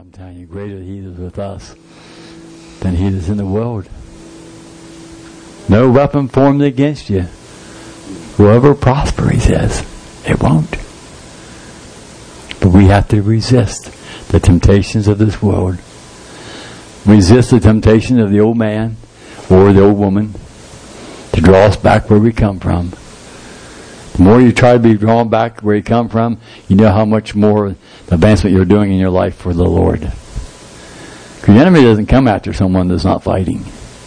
I'm telling you, greater He is with us than He is in the world. No weapon formed against you will ever prosper, He says. It won't. But we have to resist the temptations of this world. Resist the temptation of the old man or the old woman to draw us back where we come from. The more you try to be drawn back where you come from, you know how much more advancement you're doing in your life for the Lord. Because the enemy doesn't come after someone that's not fighting.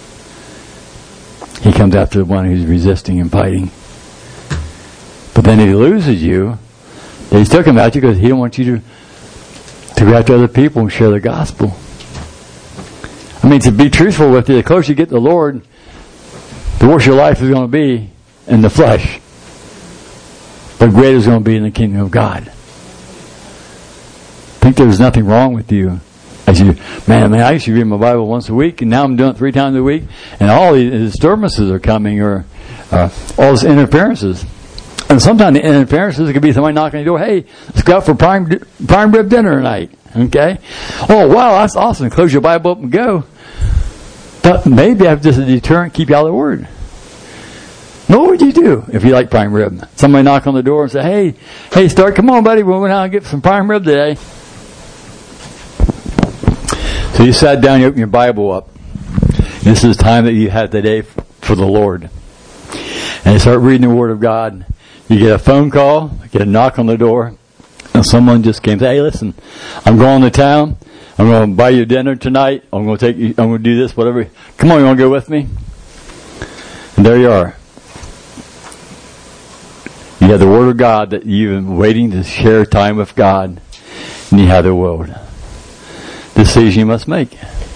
He comes after the one who's resisting and fighting. But then if he loses you, he still comes after you because he don't want you to go after other people and share the gospel. I mean, to be truthful with you, the closer you get to the Lord, the worse your life is going to be in the flesh. But greater is going to be in the kingdom of God. I think there's nothing wrong with you. As you, I used to read my Bible once a week, and now I'm doing it 3 times a week, and all these disturbances are coming, or all these interferences. And sometimes the interferences could be somebody knocking on the door, hey, let's go out for prime rib dinner tonight. Okay? Oh, wow, that's awesome. Close your Bible up and go. But maybe I have just a deterrent, keep you out of the Word. What would you do if you like prime rib? Somebody knock on the door and say, hey, Stark, come on, buddy, we're going to get some prime rib today. So you sat down, you opened your Bible up. This is the time that you had today for the Lord. And you start reading the Word of God. You get a phone call, get a knock on the door, and someone just came and said, hey, listen, I'm going to town. I'm going to buy you dinner tonight. I'm going to do this, whatever. Come on, you want to go with me? And there you are. You have the Word of God that you've been waiting to share time with God, and you have the world. Decision you must make.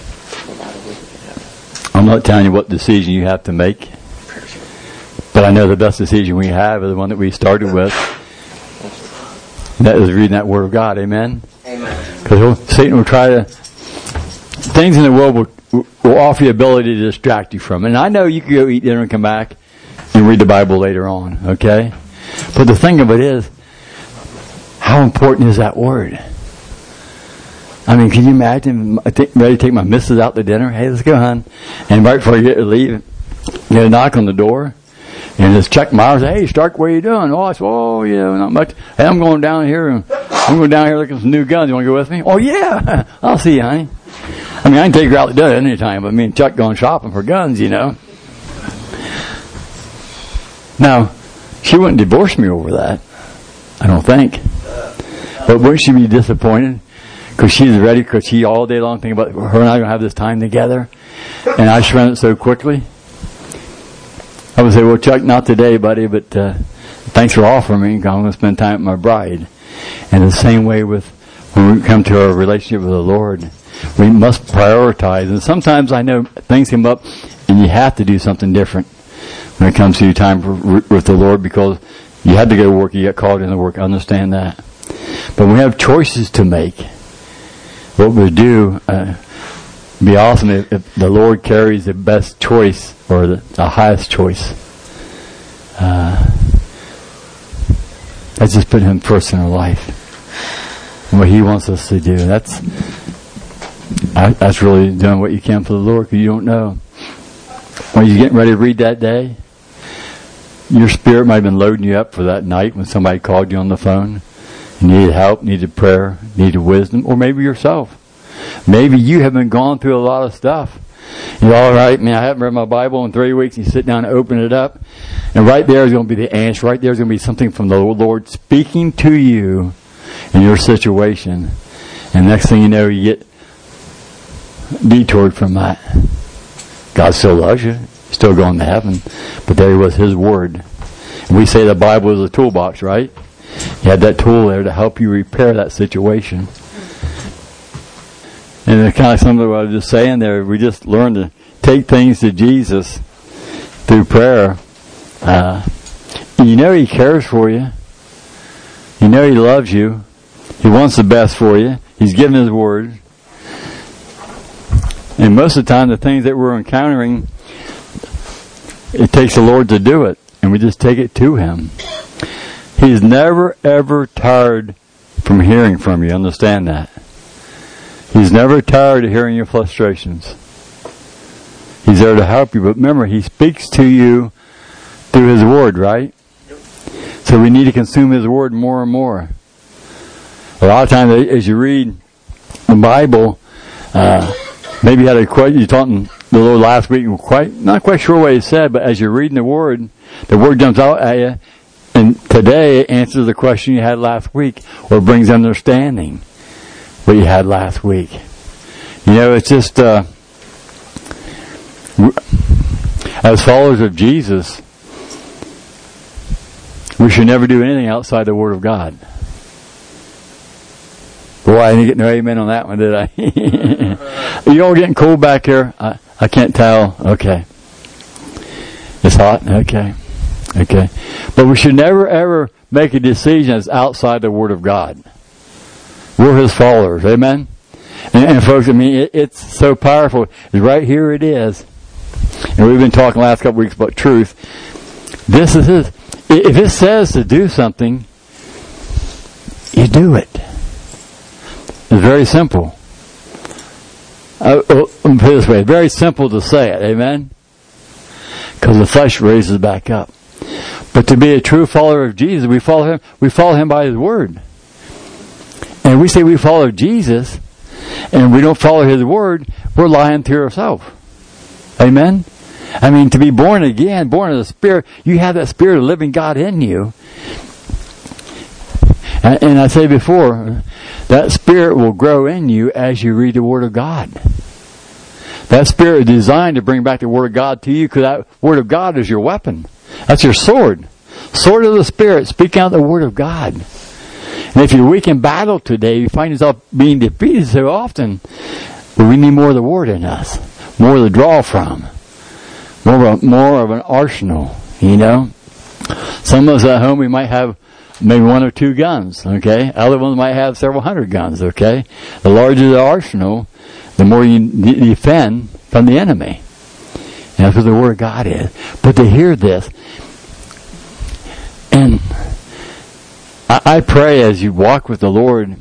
I'm not telling you what decision you have to make, but I know the best decision we have is the one that we started with. And that is reading that Word of God. Amen? Amen. Because Satan will try to... Things in the world will offer you the ability to distract you from it. And I know you can go eat dinner and come back and read the Bible later on. Okay? But the thing of it is, how important is that Word? I mean, can you imagine, ready to take my missus out to dinner? Hey, let's go, hon. And right before you get to leave, you get a knock on the door. And it's Chuck Myers. Hey, Stark, what are you doing? Oh, I said, not much. Hey, I'm going down here looking for some new guns. You want to go with me? Oh, yeah. I'll see you, honey. I mean, I can take her out to dinner anytime, but me and Chuck going shopping for guns, Now, she wouldn't divorce me over that. I don't think. But wouldn't she be disappointed? Because she's ready, because she all day long thinking about her and I going to have this time together. And I just ran it so quickly. I would say, well, Chuck, not today, buddy, but thanks for offering me. I'm going to spend time with my bride. And the same way with when we come to our relationship with the Lord, we must prioritize. And sometimes I know things come up, and you have to do something different when it comes to your time with the Lord, because you had to go to work, you got called into work. I understand that. But we have choices to make. What we do, be awesome if the Lord carries the best choice or the highest choice. Let's just put Him first in our life and what He wants us to do. That's really doing what you can for the Lord, because you don't know when you're getting ready to read that day. Your spirit might have been loading you up for that night when somebody called you on the phone. You needed help, needed prayer, needed wisdom, or maybe yourself. Maybe you have been going through a lot of stuff. You're all right, man, I haven't read my Bible in 3 weeks. You sit down and open it up, and right there is going to be the answer. Right there is going to be something from the Lord speaking to you in your situation. And next thing you know, you get detoured from that. God still loves you. You're still going to heaven. But there was His Word. And we say the Bible is a toolbox, right? You had that tool there to help you repair that situation. And it's kind of similar to what I was just saying there. We just learn to take things to Jesus through prayer. He cares for you. He loves you. He wants the best for you. He's given His Word. And most of the time, the things that we're encountering, it takes the Lord to do it. And we just take it to Him. He's never, ever tired from hearing from you. Understand that. He's never tired of hearing your frustrations. He's there to help you. But remember, He speaks to you through His Word, right? So we need to consume His Word more and more. A lot of times, as you read the Bible, maybe you had a question, you taught the Lord last week, not quite sure what He said, but as you're reading the Word jumps out at you, and today it answers the question you had last week, or brings understanding what you had last week. You know, it's just, as followers of Jesus, we should never do anything outside the Word of God. Boy, I didn't get no amen on that one, did I? You all getting cold back here? I can't tell. Okay. It's hot? Okay. But we should never ever make a decision that's outside the Word of God. We're His followers. Amen? And folks, I mean, it's so powerful. Right here it is. And we've been talking the last couple weeks about truth. This is His. If it says to do something, you do it. It's very simple. Let me put it this way. Very simple to say it. Amen? Because the flesh raises back up. But to be a true follower of Jesus, we follow Him by His Word. And we say we follow Jesus, and we don't follow His Word, we're lying to ourselves. Amen? I mean, to be born again, born of the Spirit, you have that Spirit of living God in you. And I say before, that Spirit will grow in you as you read the Word of God. That Spirit is designed to bring back the Word of God to you, because that Word of God is your weapon. That's your sword. Sword of the Spirit. Speak out the Word of God. And if you're weak in battle today, you find yourself being defeated so often, well, we need more of the Word in us. More to draw from. More of an arsenal, you know. Some of us at home, we might have maybe 1 or 2 guns, okay? Other ones might have several hundred guns, okay? The larger the arsenal, the more you defend from the enemy. And that's what the Word of God is. But to hear this, and I pray as you walk with the Lord,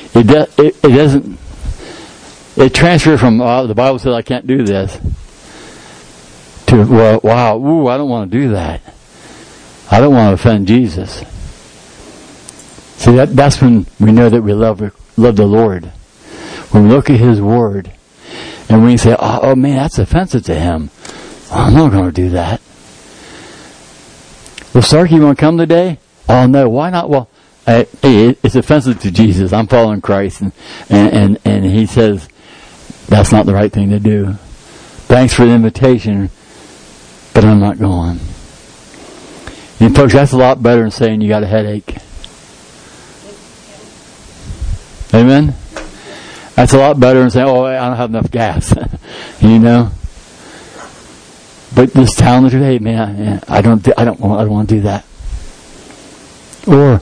it transfers from, the Bible says I can't do this, to, well, wow, ooh, I don't want to do that. I don't want to offend Jesus. See, that's when we know that we love the Lord. When we look at His Word, and we say, oh man, that's offensive to Him. I'm not going to do that. Well, Starkey, you want to come today? Oh no, why not? Well, hey, it's offensive to Jesus. I'm following Christ, and He says that's not the right thing to do. Thanks for the invitation, but I'm not going. And folks, that's a lot better than saying you got a headache. Amen? That's a lot better than saying, oh, I don't have enough gas. You know? But just telling the truth, hey man, I don't want to do that. Or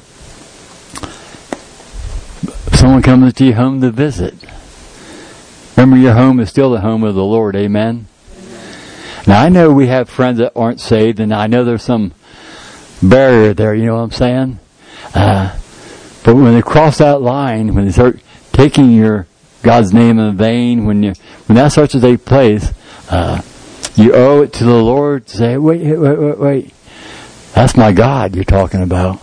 someone comes to your home to visit. Remember, your home is still the home of the Lord. Amen? Now, I know we have friends that aren't saved, and I know there's some barrier there, you know what I'm saying? But when they cross that line, when they start taking your God's name in vain, when that starts to take place, you owe it to the Lord to say, wait. That's my God you're talking about.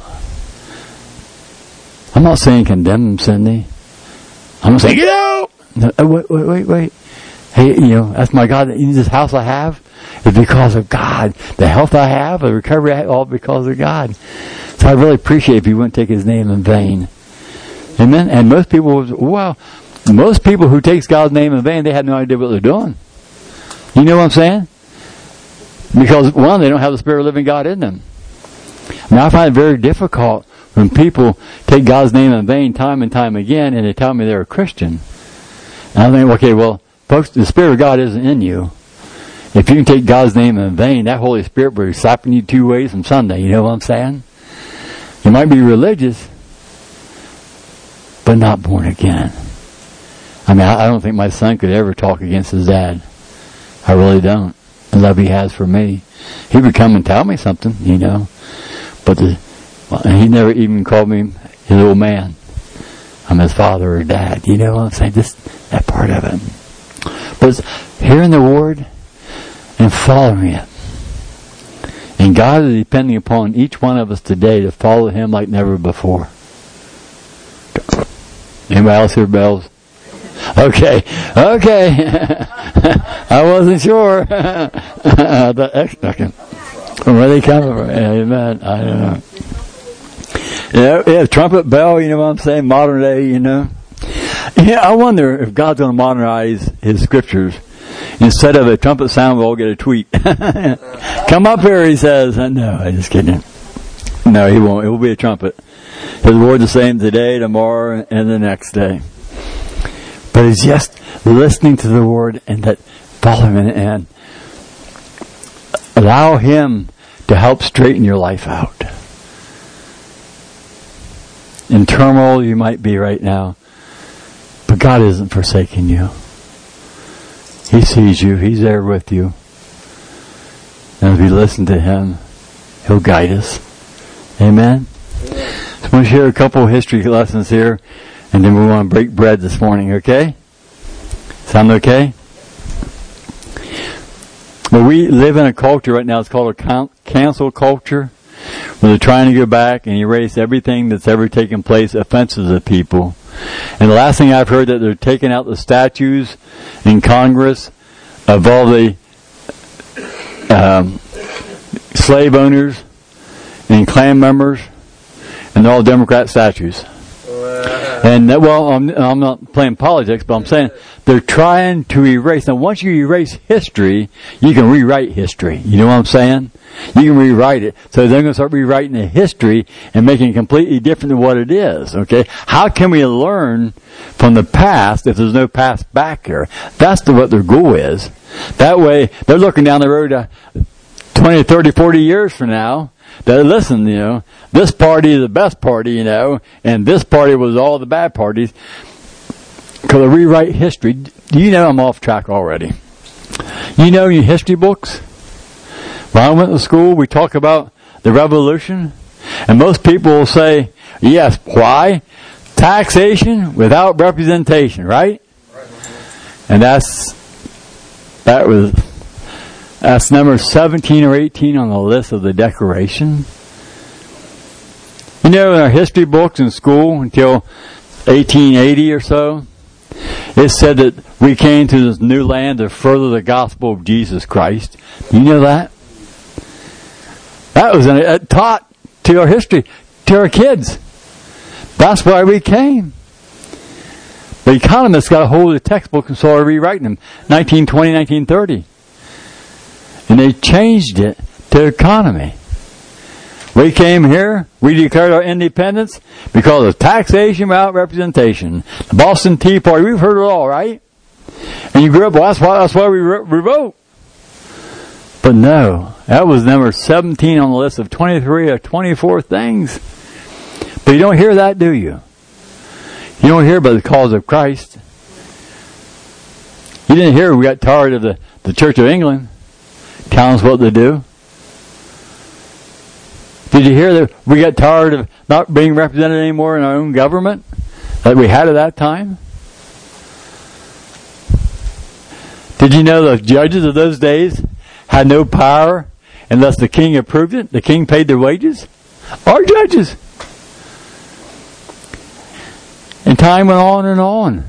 I'm not saying condemn him, Cindy. I'm not saying, get out! No, wait. Hey, you know, that's my God. This house I have is because of God. The health I have, the recovery I have, all because of God. So I really appreciate if you wouldn't take His name in vain. Amen? And most people who takes God's name in vain, they have no idea what they're doing. You know what I'm saying? Because, one, they don't have the Spirit of living God in them. Now, I find it very difficult when people take God's name in vain time and time again, and they tell me they're a Christian. And I think, okay, well, folks, the Spirit of God isn't in you. If you can take God's name in vain, that Holy Spirit will be slapping you 2 ways from Sunday. You know what I'm saying? You might be religious, but not born again. I mean, I don't think my son could ever talk against his dad. I really don't. The love he has for me. He would come and tell me something, you know. But he never even called me his old man. I'm his father or dad. You know what I'm saying? That part of it. But it's hearing the word and following it. And God is depending upon each one of us today to follow him like never before. Anybody else hear bells? Okay. I wasn't sure. Okay. Where are they coming from? Amen. I don't know. Yeah, trumpet bell, you know what I'm saying? Modern day, you know. Yeah, I wonder if God's going to modernize his scriptures. Instead of a trumpet sound, we'll all get a tweet. Come up here, he says. No, I'm just kidding. No, he won't. It will be a trumpet. His word's the same today, tomorrow, and the next day. But it's just listening to the word and that following it and allow him to help straighten your life out. In turmoil you might be right now, but God isn't forsaking you. He sees you. He's there with you. And as we listen to him, he'll guide us. Amen? So I'm going to share a couple of history lessons here, and then we want to break bread this morning, okay? Sound okay? Well, we live in a culture right now, it's called a cancel culture, where they're trying to go back and erase everything that's ever taken place offenses of people. And the last thing I've heard that they're taking out the statues in Congress of all the slave owners and Klan members, and they're all Democrat statues. And well, I'm not playing politics, but I'm saying they're trying to erase. Now, once you erase history, you can rewrite history. You know what I'm saying? You can rewrite it. So they're going to start rewriting the history and making it completely different than what it is. Okay? How can we learn from the past if there's no past back here? That's what their goal is. That way, they're looking down the road 20, 30, 40 years from now. That listen, you know, this party is the best party, you know, and this party was all the bad parties. Because they rewrite history. You know I'm off track already. You know your history books? When I went to school, we talk about the revolution, and most people will say, yes, why? Taxation without representation, right? And that's number 17 or 18 on the list of the Declaration. You know, in our history books in school until 1880 or so, it said that we came to this new land to further the gospel of Jesus Christ. You know that? That was taught to our history, to our kids. That's why we came. The economists got a hold of the textbook and started rewriting them. 1920, 1930. And they changed it to economy. We came here, we declared our independence because of taxation without representation. The Boston Tea Party, we've heard it all, right? And you grew up, well, that's why we revolt. But no, that was number 17 on the list of 23 or 24 things. But you don't hear that, do you? You don't hear about the cause of Christ. You didn't hear we got tired of the Church of England telling us what to do. Did you hear that we got tired of not being represented anymore in our own government that we had at that time? Did you know the judges of those days had no power unless the king approved it? The king paid their wages? Our judges. And time went on and on.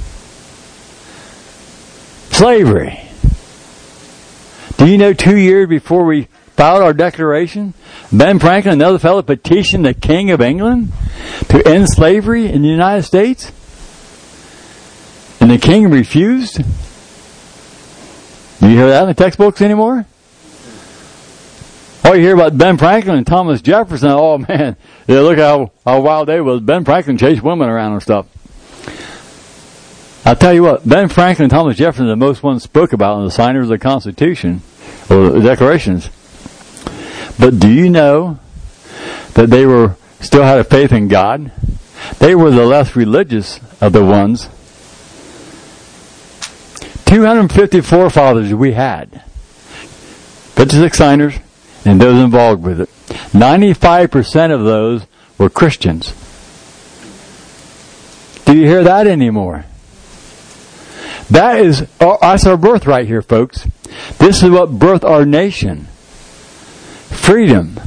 Slavery. Do you know 2 years before we filed our declaration, Ben Franklin, another fellow, petitioned the King of England to end slavery in the United States? And the king refused? Do you hear that in the textbooks anymore? All you hear about Ben Franklin and Thomas Jefferson, oh man, yeah, look how wild they was. Ben Franklin chased women around and stuff. I'll tell you what, Ben Franklin and Thomas Jefferson are the most ones spoke about in the signers of the Constitution, or the Declarations. But do you know that they still had a faith in God? They were the less religious of the ones. 250 forefathers we had. 56 signers and those involved with it. 95% of those were Christians. Do you hear that anymore? That's our birthright here, folks. This is what birthed our nation. Freedom.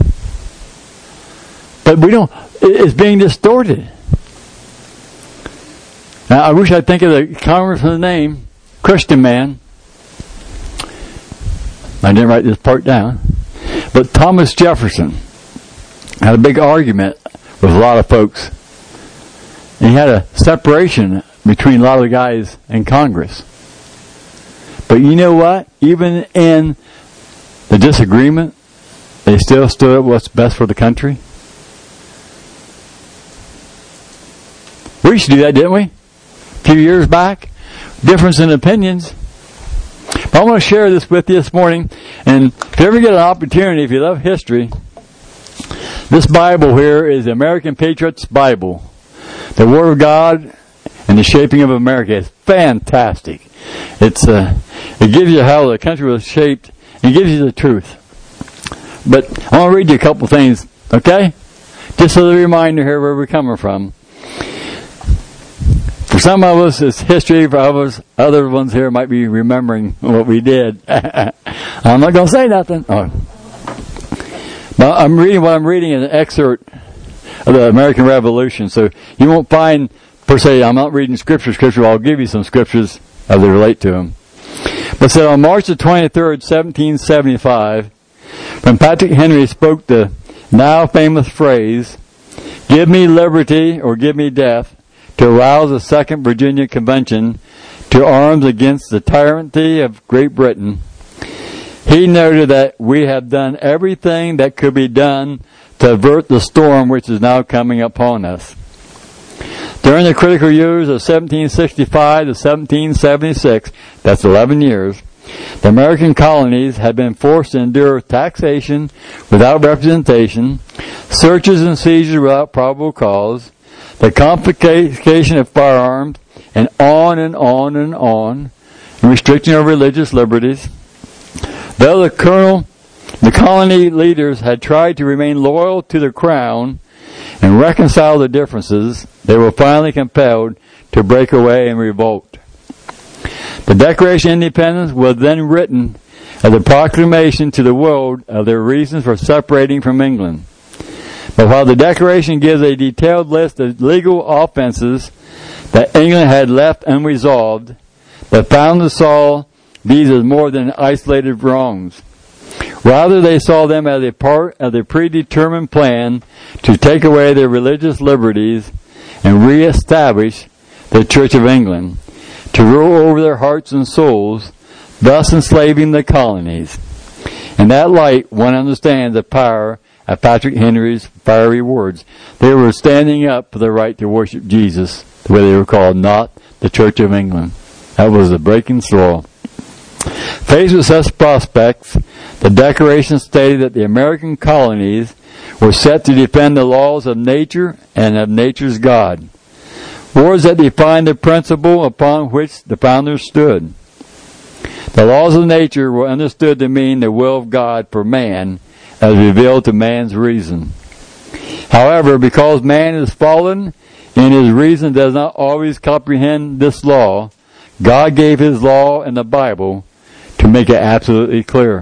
But it's being distorted. Now, I wish I'd think of the congressman's name, Christian man. I didn't write this part down. But Thomas Jefferson had a big argument with a lot of folks. And he had a separation between a lot of the guys in Congress. But you know what? Even in the disagreement, they still stood up what's best for the country. We used to do that, didn't we? A few years back. Difference in opinions. But I want to share this with you this morning. And if you ever get an opportunity, if you love history, this Bible here is the American Patriots Bible. The Word of God and the Shaping of America. It's fantastic. It gives you how the country was shaped and gives you the truth. But I want to read you a couple things, okay? Just as a reminder here where we're coming from. For some of us, it's history. For others, other ones here might be remembering what we did. I'm not going to say nothing. Oh. Now, I'm reading an excerpt of the American Revolution. So you won't find, per se, I'm not reading scripture. I'll give you some scriptures as they relate to them. But so on March the 23rd, 1775, when Patrick Henry spoke the now famous phrase, "Give me liberty or give me death," to arouse the Second Virginia Convention to arms against the tyranny of Great Britain, he noted that we have done everything that could be done to avert the storm which is now coming upon us. During the critical years of 1765 to 1776, that's 11 years, the American colonies had been forced to endure taxation without representation, searches and seizures without probable cause, the confiscation of firearms, and on and on and on, and restriction of religious liberties. Though the colony leaders had tried to remain loyal to the crown and reconcile the differences, they were finally compelled to break away and revolt. The Declaration of Independence was then written as a proclamation to the world of their reasons for separating from England. But while the Declaration gives a detailed list of legal offenses that England had left unresolved, the founders saw these as more than isolated wrongs. Rather, they saw them as a part of the predetermined plan to take away their religious liberties and reestablish the Church of England, to rule over their hearts and souls, thus enslaving the colonies. In that light, one understands the power of Patrick Henry's fiery words. They were standing up for the right to worship Jesus, the way they were called, not the Church of England. That was the breaking straw. Faced with such prospects, the Declaration stated that the American colonies were set to defend the laws of nature and of nature's God. Words that define the principle upon which the founders stood. The laws of nature were understood to mean the will of God for man as revealed to man's reason. However, because man is fallen and his reason does not always comprehend this law, God gave his law in the Bible to make it absolutely clear.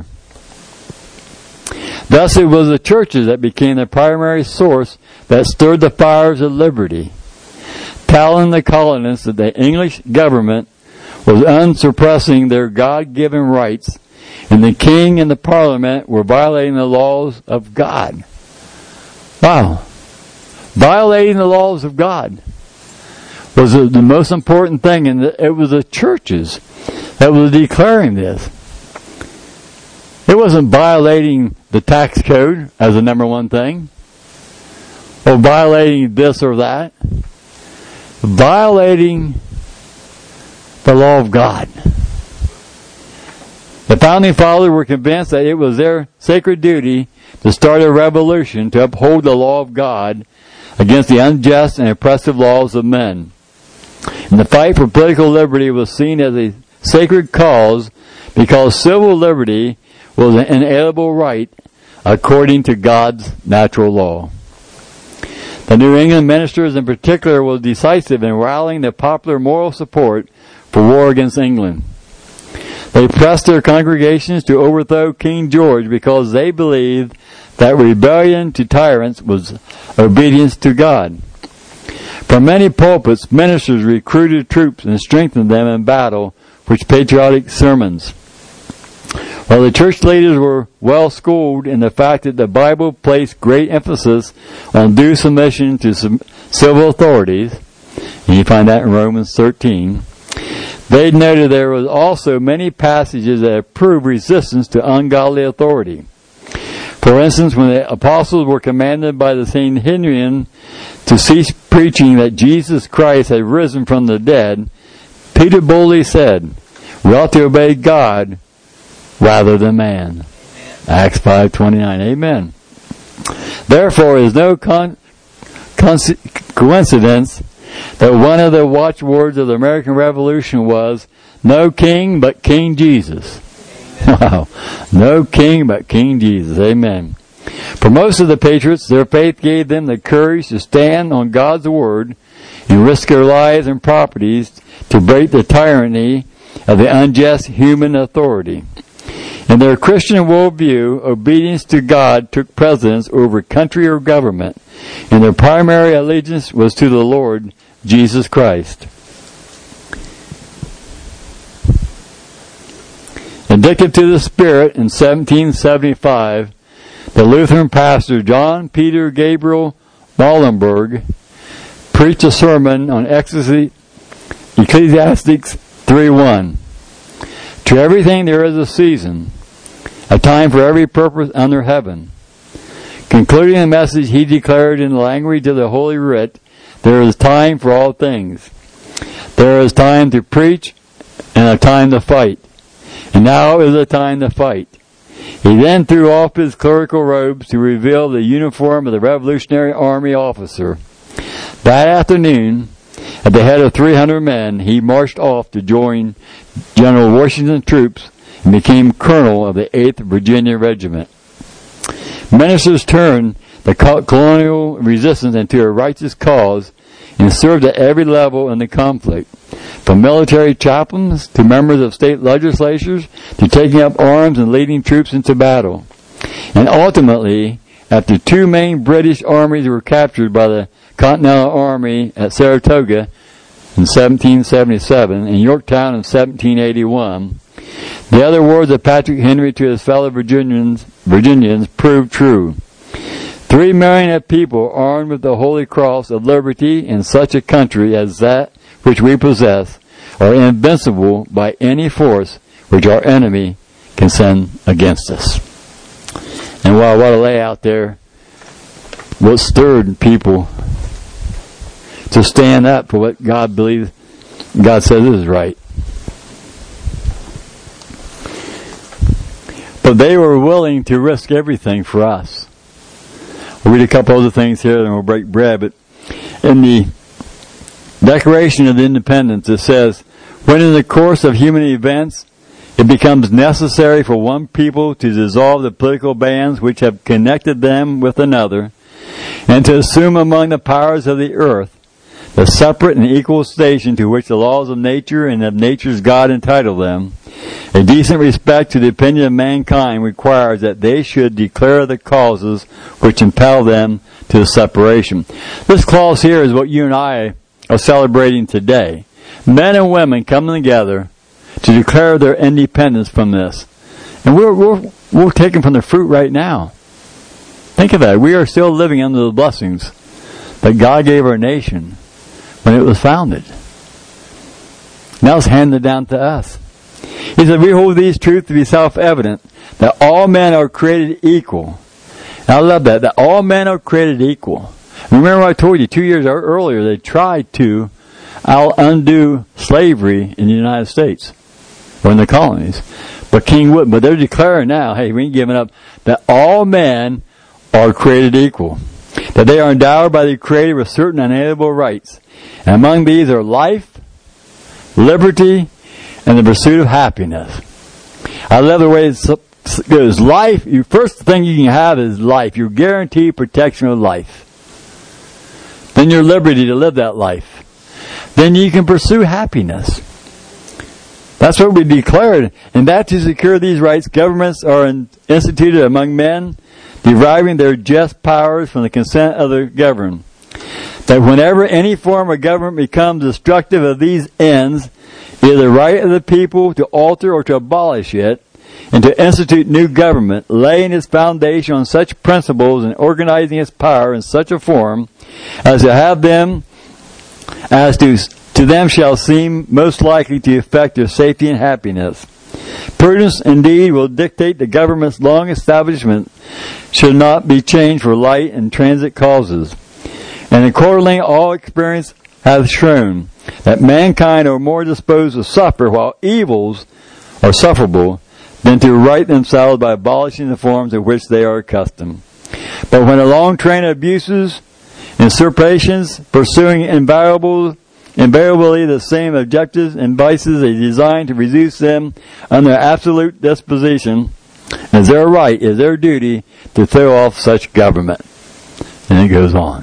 Thus it was the churches that became the primary source that stirred the fires of liberty, telling the colonists that the English government was unsuppressing their God-given rights, and the king and the parliament were violating the laws of God. Wow. Violating the laws of God was the most important thing, and it was the churches that was declaring this. It wasn't violating the tax code as the number one thing, or violating this or that. Violating the law of God. The founding fathers were convinced that it was their sacred duty to start a revolution to uphold the law of God against the unjust and oppressive laws of men. And the fight for political liberty was seen as a sacred cause because civil liberty was an inalienable right according to God's natural law. The New England ministers in particular were decisive in rallying the popular moral support for war against England. They pressed their congregations to overthrow King George because they believed that rebellion to tyrants was obedience to God. From many pulpits, ministers recruited troops and strengthened them in battle with patriotic sermons. While the church leaders were well schooled in the fact that the Bible placed great emphasis on due submission to civil authorities, and you find that in Romans 13, they noted there was also many passages that approved resistance to ungodly authority. For instance, when the apostles were commanded by the Sanhedrin to cease preaching that Jesus Christ had risen from the dead, Peter boldly said, "We ought to obey God rather than man." Acts 5:29. Amen. Therefore, it is no coincidence that one of the watchwords of the American Revolution was, "No king but King Jesus." Wow. No king but King Jesus. Amen. For most of the patriots, their faith gave them the courage to stand on God's word and risk their lives and properties to break the tyranny of the unjust human authority. In their Christian worldview, obedience to God took precedence over country or government, and their primary allegiance was to the Lord Jesus Christ. Addicted to the Spirit in 1775, the Lutheran pastor John Peter Gabriel Wallenberg preached a sermon on Ecclesiastes 3:1. To everything there is a season, a time for every purpose under heaven. Concluding the message, he declared in the language of the Holy Writ, there is time for all things. There is time to preach and a time to fight. And now is a time to fight. He then threw off his clerical robes to reveal the uniform of the Revolutionary Army officer. That afternoon, at the head of 300 men, he marched off to join General Washington's troops and became colonel of the 8th Virginia Regiment. Ministers turned the colonial resistance into a righteous cause and served at every level in the conflict, from military chaplains to members of state legislatures to taking up arms and leading troops into battle. And ultimately, after two main British armies were captured by the Continental Army at Saratoga in 1777 and Yorktown in 1781, the other words of Patrick Henry to his fellow Virginians proved true. 3 million of people armed with the Holy Cross of liberty in such a country as that which we possess are invincible by any force which our enemy can send against us. And while what I lay out there, what stirred people to stand up for what God believes, God says is right. But they were willing to risk everything for us. We'll read a couple other things here, then we'll break bread. But in the Declaration of Independence, it says, when in the course of human events it becomes necessary for one people to dissolve the political bands which have connected them with another, and to assume among the powers of the earth the separate and equal station to which the laws of nature and of nature's God entitle them, a decent respect to the opinion of mankind requires that they should declare the causes which impel them to the separation. This clause here is what you and I are celebrating today. Men and women coming together to declare their independence from this. And we're taking from the fruit right now. Think of that. We are still living under the blessings that God gave our nation when it was founded. Now it's handed down to us. He said, we hold these truths to be self-evident, that all men are created equal. And I love that all men are created equal. Remember I told you 2 years earlier they tried to undo slavery in the United States or in the colonies. But King wouldn't. But they're declaring now, hey, we ain't giving up, that all men are created equal. That they are endowed by the Creator with certain unalienable rights. And among these are life, liberty, and the pursuit of happiness. I love the way it goes. Life, first thing you can have is life. You're guaranteed protection of life. then your liberty to live that life. Then you can pursue happiness. That's what we declared. And that to secure these rights, governments are instituted among men, deriving their just powers from the consent of the governed. That whenever any form of government becomes destructive of these ends, it is the right of the people to alter or to abolish it, and to institute new government, laying its foundation on such principles and organizing its power in such a form as to have them, as to them shall seem most likely to effect their safety and happiness. Prudence, indeed, will dictate the government's long establishment should not be changed for light and transit causes. And accordingly, all experience hath shown that mankind are more disposed to suffer while evils are sufferable than to right themselves by abolishing the forms of which they are accustomed. But when a long train of abuses, usurpations, pursuing invariably the same objectives and vices are designed to reduce them under absolute disposition, as their right, is their duty to throw off such government. And it goes on.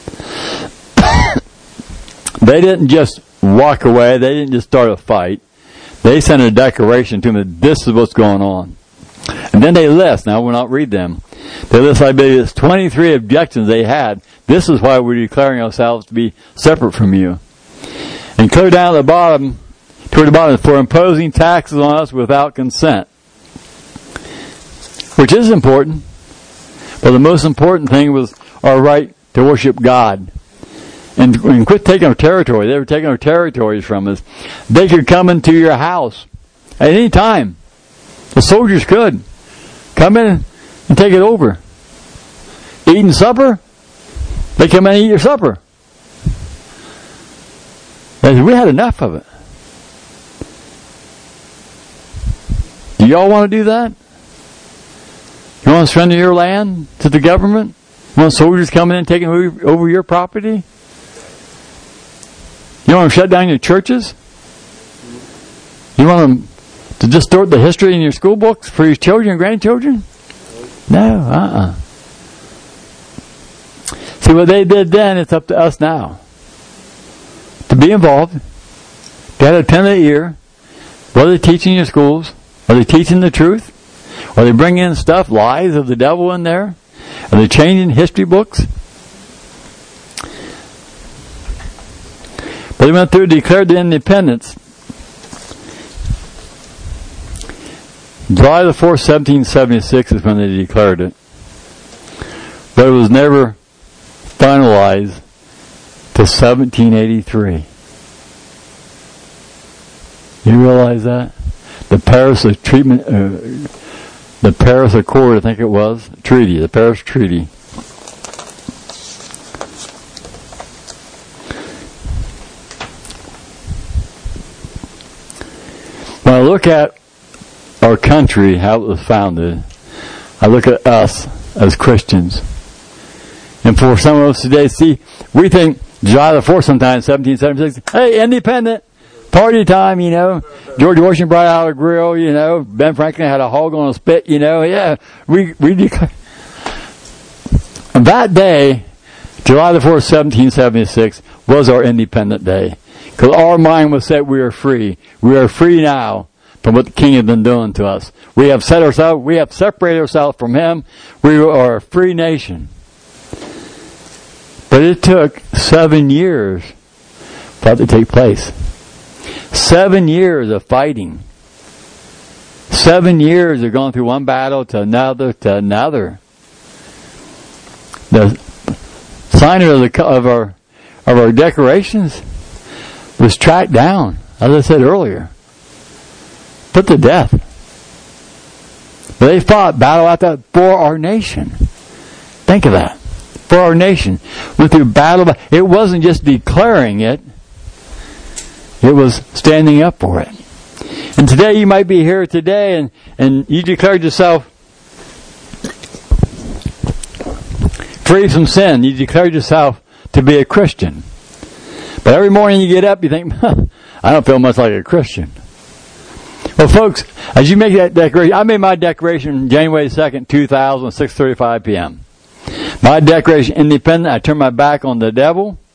They didn't just walk away. They didn't just start a fight. They sent a declaration to them that this is what's going on. And then they list. Now, we'll not read them. They list, I believe, it's 23 objections they had. This is why we're declaring ourselves to be separate from you. And clear down at the bottom, toward the bottom, for imposing taxes on us without consent. Which is important. But the most important thing was our right to worship God. And quit taking our territory. They were taking our territories from us. They could come into your house at any time. The soldiers could come in and take it over. Eating supper, they come in and eat your supper. We had enough of it. Do y'all want to do that? You want to surrender your land to the government? You want soldiers coming in and taking over your property? You want them to shut down your churches? You want them to distort the history in your school books for your children and grandchildren? No, See, what they did then, it's up to us now. To be involved. To have a pen of the ear. What are they teaching in your schools? Are they teaching the truth? Are they bringing in stuff, lies of the devil in there? Are they changing history books? But they went through and declared the independence. July the 4th, 1776 is when they declared it. But it was never finalized till 1783. You realize that? The Paris Accord, I think it was, treaty, the Paris Treaty. When I look at our country, how it was founded, I look at us as Christians. And for some of us today, see, we think July the 4th sometimes, 1776, hey, independent, party time, you know. George Washington brought out a grill, you know. Ben Franklin had a hog on a spit, you know. Yeah, we declare. That day, July the 4th, 1776, was our independent day. Because our mind was set, we are free. We are free now from what the king had been doing to us. We have separated ourselves from him. We are a free nation. But it took 7 years for that to take place. 7 years of fighting. 7 years of going through one battle to another to another. The signer of our declarations was tracked down, as I said earlier, put to death. But they fought battle after for our nation. Think of that. For our nation. Went through battle. It wasn't just declaring it. It was standing up for it. And today you might be here today and you declared yourself free from sin. You declared yourself to be a Christian. But every morning you get up, you think, I don't feel much like a Christian. Well, folks, as you make that declaration, I made my declaration January 2nd, 2000, 6:35 p.m. My declaration, independent. I turned my back on the devil.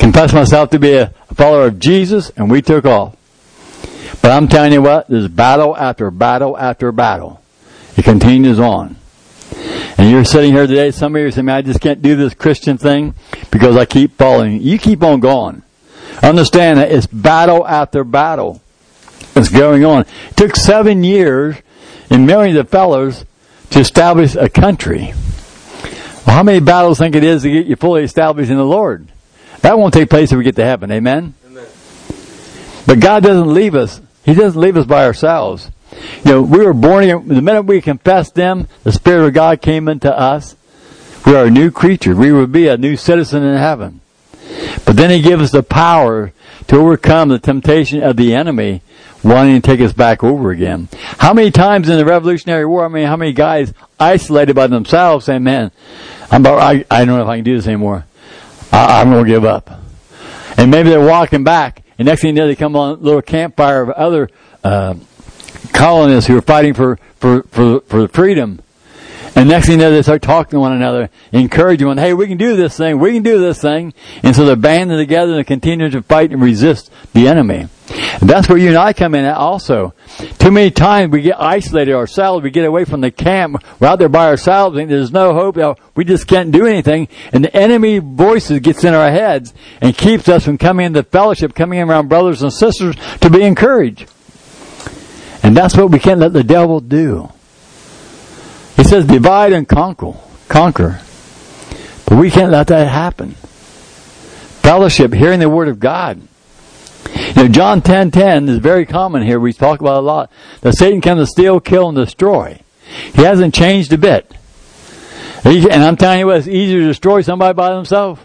confessed myself to be a follower of Jesus, and we took off. But I'm telling you what, there's battle after battle after battle. It continues on. And you're sitting here today, some of you are saying, man, I just can't do this Christian thing because I keep falling. You keep on going. Understand that it's battle after battle that's going on. It took 7 years and millions of fellows to establish a country. Well, how many battles think it is to get you fully established in the Lord? That won't take place if we get to heaven. Amen? Amen. But God doesn't leave us. He doesn't leave us by ourselves. You know, we were born again. The minute we confessed Him, the Spirit of God came into us. We are a new creature. We would be a new citizen in heaven. But then He gives us the power to overcome the temptation of the enemy wanting to take us back over again. How many times in the Revolutionary War, how many guys isolated by themselves saying, man, I don't know if I can do this anymore. I'm going to give up. And maybe they're walking back, and next thing you know, they come on a little campfire of other colonists who are fighting for freedom. And next thing you know, they start talking to one another, encouraging one, hey, we can do this thing, we can do this thing. And so they're banding together and continue to fight and resist the enemy. And that's where you and I come in at also. Too many times we get isolated ourselves, we get away from the camp, we're out there by ourselves, and there's no hope, we just can't do anything. And the enemy voices gets in our heads and keeps us from coming into fellowship, coming in around brothers and sisters to be encouraged. And that's what we can't let the devil do. He says divide and conquer. But we can't let that happen. Fellowship, hearing the Word of God. You know, John 10:10 is very common here. We talk about it a lot. That Satan comes to steal, kill, and destroy. He hasn't changed a bit. And I'm telling you what, it's easier to destroy somebody by themselves.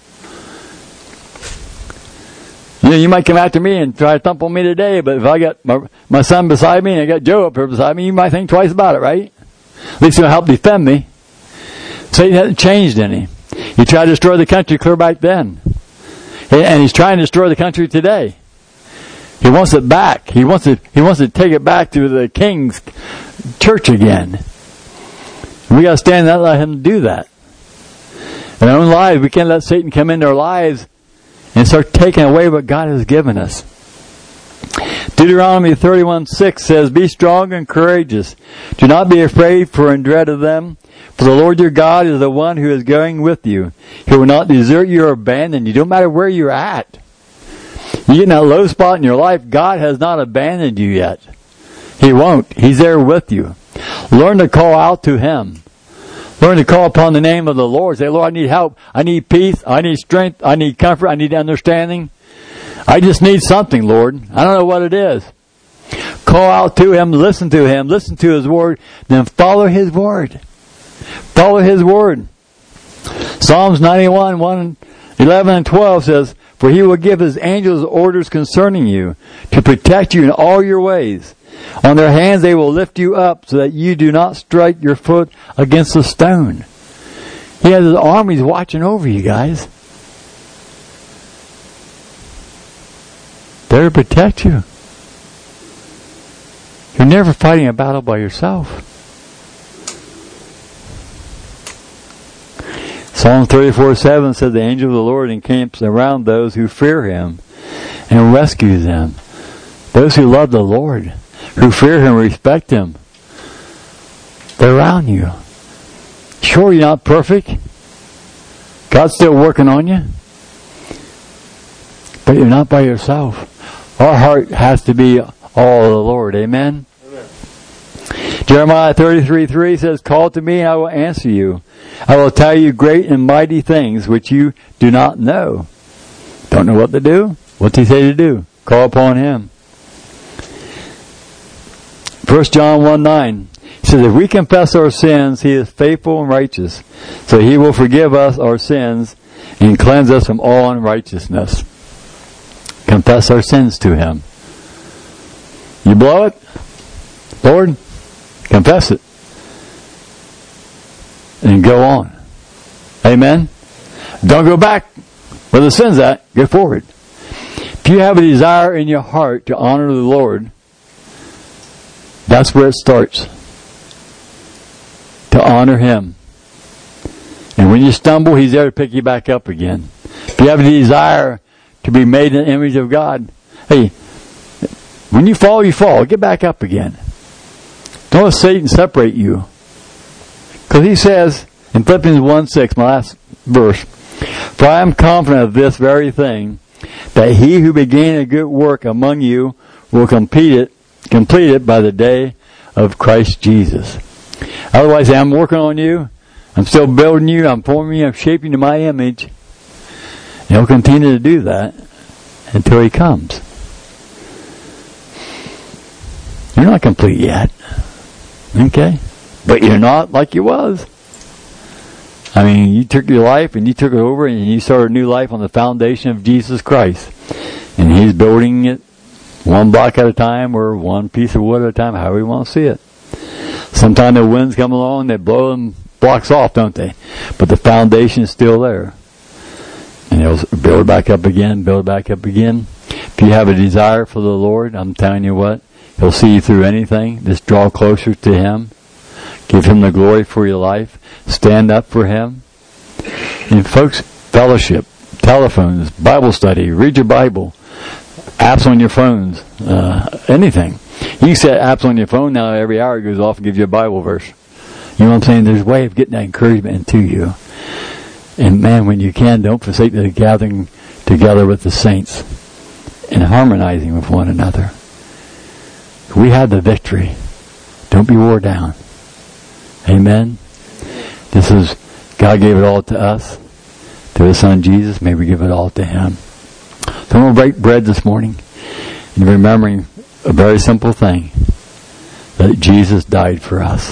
You know, you might come after me and try to thump on me today, but if I got my son beside me and I got Joe up here beside me, you might think twice about it, right? At least he'll help defend me. Satan hasn't changed any. He tried to destroy the country clear back then. And he's trying to destroy the country today. He wants it back. He wants to take it back to the king's church again. And we got to stand there and let him do that. In our own lives, we can't let Satan come into our lives and start taking away what God has given us. Deuteronomy 31:6 says, be strong and courageous. Do not be afraid for in dread of them. For the Lord your God is the one who is going with you. He will not desert you or abandon you. No matter where you're at. You get in that low spot in your life, God has not abandoned you yet. He won't. He's there with you. Learn to call out to Him. Learn to call upon the name of the Lord. Say, Lord, I need help. I need peace. I need strength. I need comfort. I need understanding. I just need something, Lord. I don't know what it is. Call out to Him. Listen to Him. Listen to His Word. Then follow His Word. Follow His Word. Psalms 91, 1, 11 and 12 says, for He will give His angels orders concerning you, to protect you in all your ways. On their hands they will lift you up, so that you do not strike your foot against a stone. He has His armies watching over you guys. They're to protect you. You're never fighting a battle by yourself. Psalm 34:7 said the angel of the Lord encamps around those who fear Him and rescues them. Those who love the Lord, who fear Him, respect Him. They're around you. Sure, you're not perfect. God's still working on you. But you're not by yourself. Our heart has to be all of the Lord. Amen? Amen. Jeremiah 33:3 says, call to me and I will answer you. I will tell you great and mighty things which you do not know. Don't know what to do? What's He say to do? Call upon Him. 1 John 1:9 says, if we confess our sins, He is faithful and righteous, so He will forgive us our sins and cleanse us from all unrighteousness. Confess our sins to Him. You blow it? Lord, confess it. And go on. Amen? Don't go back where the sin's at. Go forward. If you have a desire in your heart to honor the Lord, that's where it starts. To honor Him. And when you stumble, He's there to pick you back up again. If you have a desire to be made in the image of God, hey, when you fall, get back up again. Don't let Satan separate you. Because he says in Philippians 1:6, my last verse, "For I am confident of this very thing, that he who began a good work among you will complete it by the day of Christ Jesus." Otherwise, I'm working on you. I'm still building you. I'm forming you. I'm shaping you to my image. And he'll continue to do that until he comes. You're not complete yet. Okay? But you're not like you was. I mean, you took your life and you took it over and you started a new life on the foundation of Jesus Christ. And he's building it one block at a time or one piece of wood at a time, however you want to see it. Sometimes the winds come along, they blow them blocks off, don't they? But the foundation is still there. And he'll build it back up again, build it back up again. If you have a desire for the Lord, I'm telling you what, he'll see you through anything. Just draw closer to him. Give him the glory for your life. Stand up for him. And folks, fellowship, telephones, Bible study, read your Bible, apps on your phones, anything. You can set apps on your phone now. Every hour it goes off and gives you a Bible verse. You know what I'm saying? There's a way of getting that encouragement into you. And man, when you can, don't forsake the gathering together with the saints and harmonizing with one another. We have the victory. Don't be wore down. Amen. This is, God gave it all to us, to His Son Jesus. May we give it all to Him. So I'm going to break bread this morning and remembering a very simple thing, that Jesus died for us.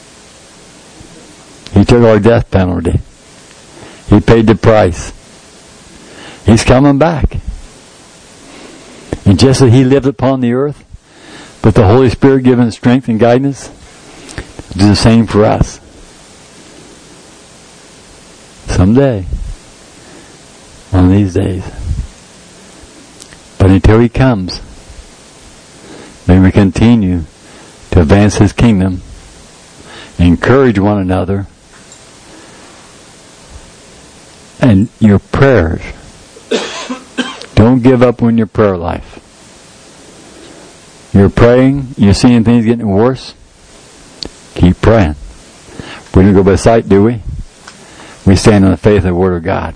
He took our death penalty. He paid the price. He's coming back. And just as He lived upon the earth, with the Holy Spirit giving strength and guidance, do the same for us. Someday. One of these days. But until He comes, may we continue to advance His kingdom, encourage one another, and your prayers. Don't give up on your prayer life. You're praying, you're seeing things getting worse, keep praying. We don't go by sight, do we? We stand on the faith of the Word of God.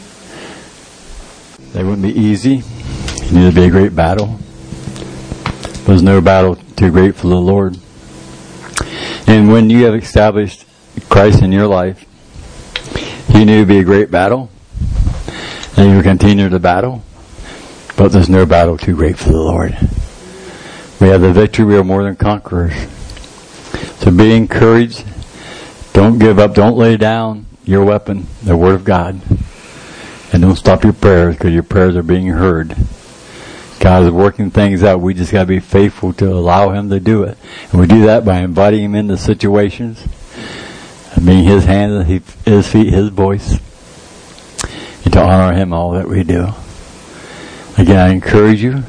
They wouldn't be easy. It needed to be a great battle. There's no battle too great for the Lord. And when you have established Christ in your life, He knew it would be a great battle, and you will continue the battle, but there's no battle too great for the Lord. We have the victory. We are more than conquerors. So be encouraged. Don't give up. Don't lay down your weapon, the Word of God. And don't stop your prayers, because your prayers are being heard. God is working things out. We just got to be faithful to allow Him to do it. And we do that by inviting Him into situations, and being His hands, His feet, His voice, and to honor Him all that we do. Again, I encourage you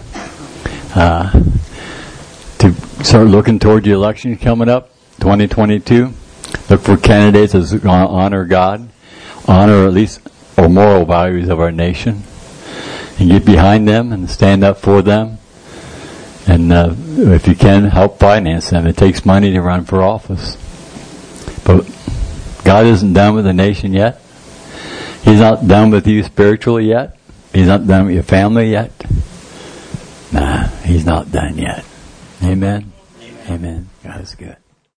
to start looking toward the election coming up, 2022. Look for candidates that's going to honor God, honor at least our moral values of our nation, and get behind them and stand up for them. And if you can, help finance them. It takes money to run for office. But God isn't done with the nation yet. He's not done with you spiritually yet. He's not done with your family yet. Nah, He's not done yet. Amen. Amen. God is good.